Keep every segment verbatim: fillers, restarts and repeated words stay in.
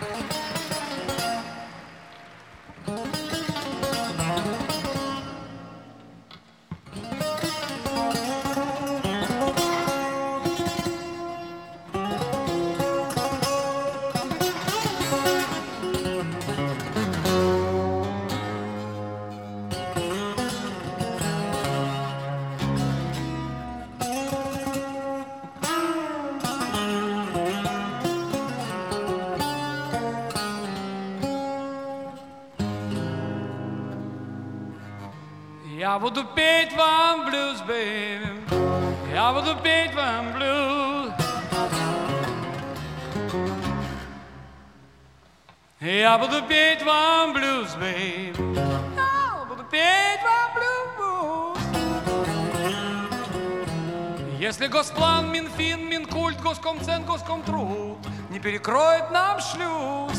Я буду петь вам блюз, бэйби, я буду петь вам блюз. Я буду петь вам блюз, бэйби, я буду петь вам блюз. Если Госплан, Минфин, Минкульт, Госкомцен, Госкомтруд не перекроет нам шлюз,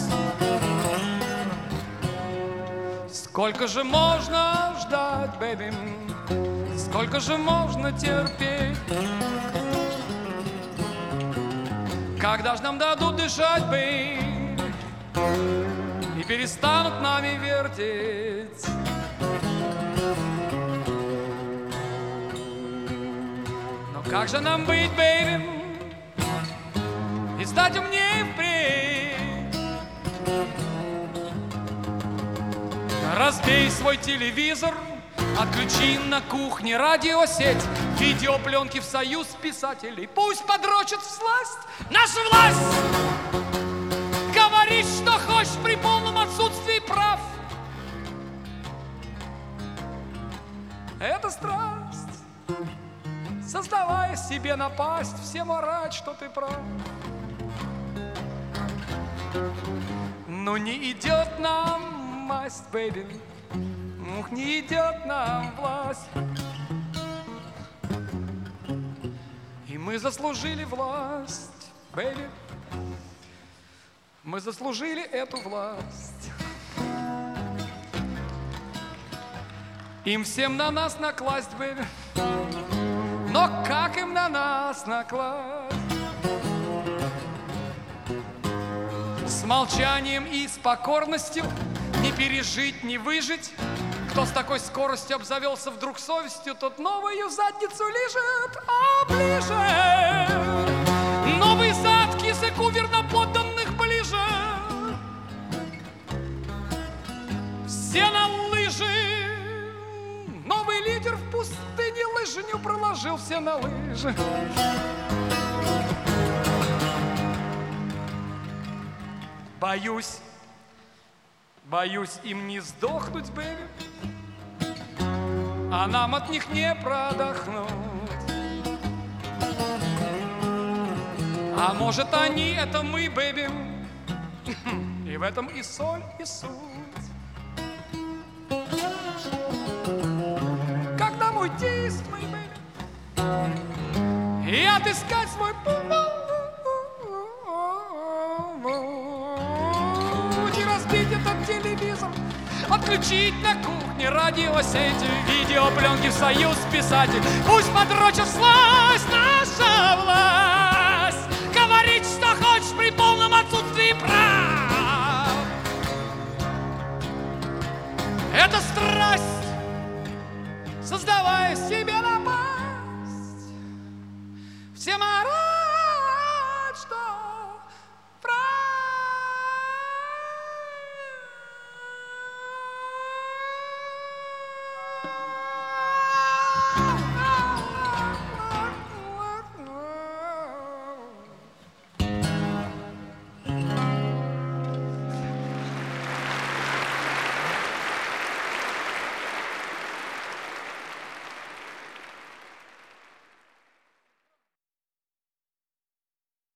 сколько же можно ждать, бэйби, сколько же можно терпеть? Когда ж нам дадут дышать, бэйби, и перестанут нами вертеть? Но как же нам быть, бэйби, и стать умнее впредь? Разбей свой телевизор, отключи на кухне радиосеть, видеопленки в союз писателей, пусть подрочат всласть нашу власть. Говори, что хочешь при полном отсутствии прав. Это страсть, создавая себе напасть, всем орать, что ты прав. Но не идет нам масть, бэйби, ух, не идет нам власть. И мы заслужили власть, бэйби, мы заслужили эту власть. Им всем на нас накласть, бэйби, но как им на нас накласть? С молчанием и с покорностью не пережить, не выжить. Кто с такой скоростью обзавелся вдруг совестью, тот новую задницу лежит, оближет. Новый зад к языку верноподданных ближе. Все на лыжи. Новый лидер в пустыне лыжню проложил, все на лыжи. Боюсь, боюсь им не сдохнуть, бэйби, а нам от них не продохнуть. А может они, это мы, бэйби, и в этом и соль, и суть. Как нам уйти с моей, бэйби, и отыскать свой путь, разбить этот телевизор, отключить на кухне радиосети, видеопленки в союз писателей, пусть подрочат всласть наша власть.